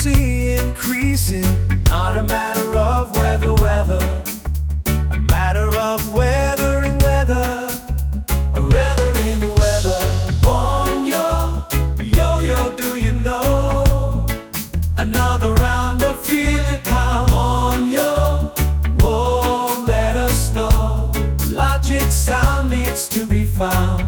frequency increasing. Not a matter of weather, a matter of weather and weather, weather and weather. On your yo-yo, do you know? Another round of feel it now. On your whoa, let us know. Logic sound needs to be found.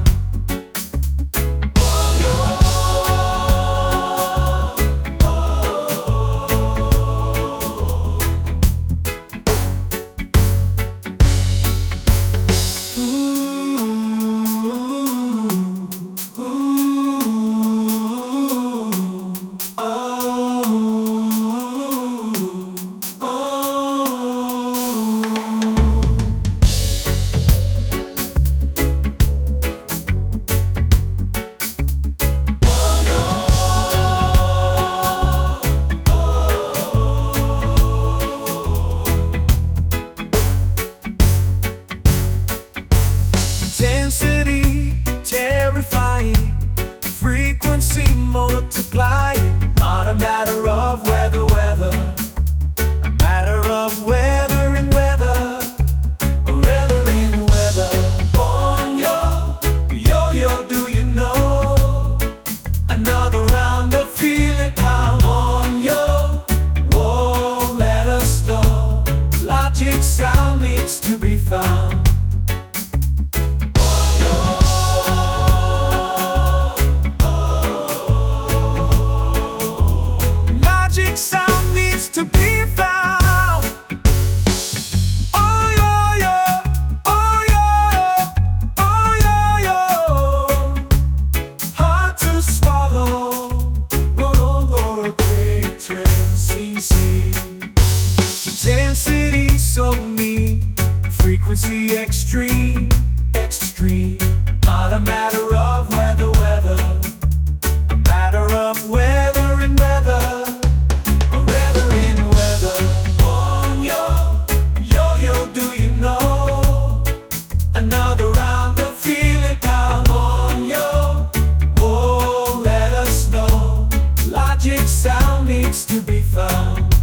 Intensity, terrifying, frequency multiplying. Not a matter of weather, a matter of weather and weather, weather and weather. On your yo-yo, do you know? Another round of feel it now. On your whoa, let us know. Logic sound needs to be found. Sound needs to be found. Oh yo yo, oh yo, oh yo yo. Hard to swallow, or great transcendency. Intensity so mean, frequency extreme, extreme. Not a matter of weather, a matter of weather and weather. Another round of feel it down. On your whoa, let us know. Logic sound needs to be found.